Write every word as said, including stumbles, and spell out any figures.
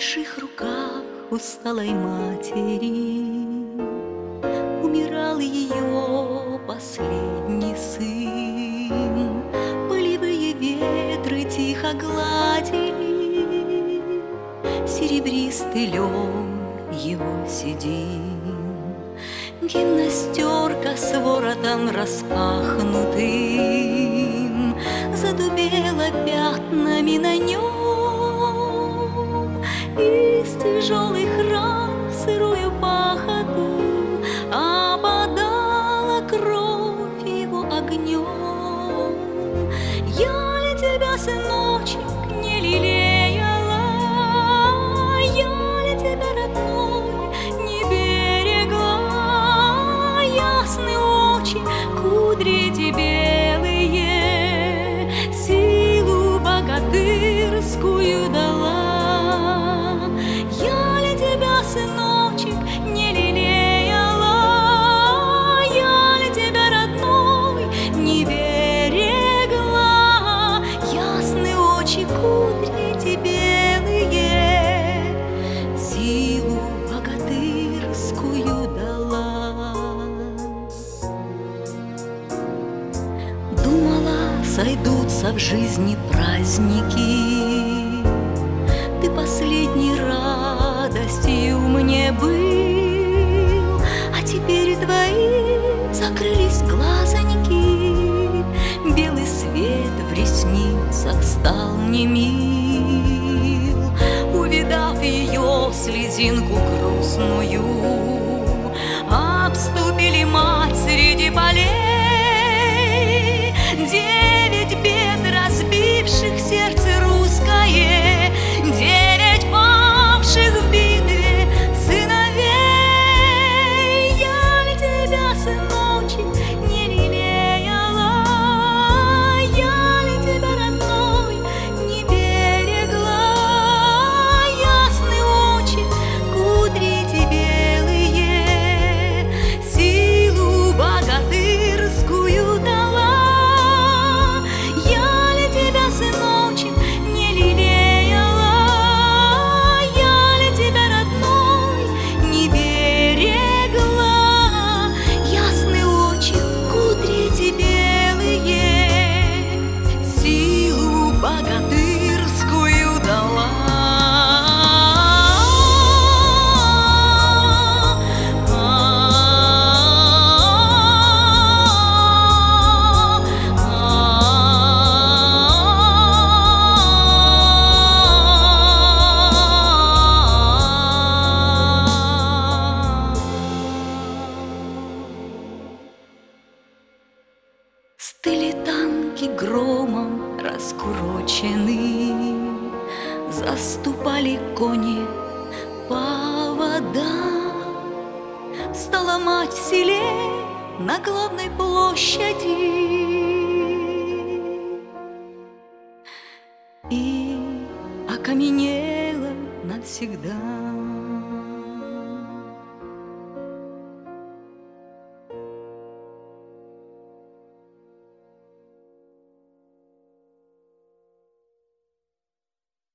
больших руках усталой матери умирал ее последний сын. Полевые ветры тихо гладили серебристый лен его седин. Гимнастерка с воротом распахнутым задубела пятнами на нем. Из тяжелых ран в сырую пахоту опадала кровь его огнем. Я ли тебя, сыночек, не лелеяла? Я ли тебя, родной, не берегла? Ясны очи, кудри эти белые, силу богатырскую дала. Я ли тебя, сыночек, не лелеяла? Я ли тебя, родной, не берегла? Ясны очи, кудри эти белые, силу богатырскую дала. Думала, сойдутся в жизни праздники, ты последней радостью мне был, а теперь твои закрылись глазоньки, белый свет в ресницах стал немил. Увидав ее слезинку грустную, обступили мать среди полей. Девять бед, разбивших сердце русское, девять павших в битве сыновей. Я ли тебя, сыночек, не лелеяла? Я ли тебя, родной, не берегла? Ясны очи, кудри эти белые, силу богатырскую дала. Я ли тебя, сыночек, не лелеяла? Я ли тебя, родной, не берегла? Ясны очи, кудри эти белые, силу богатырскую дала. Стыли танки громом раскурочены, заступали кони повода. Стала мать в селе на главной площади и окаменела навсегда.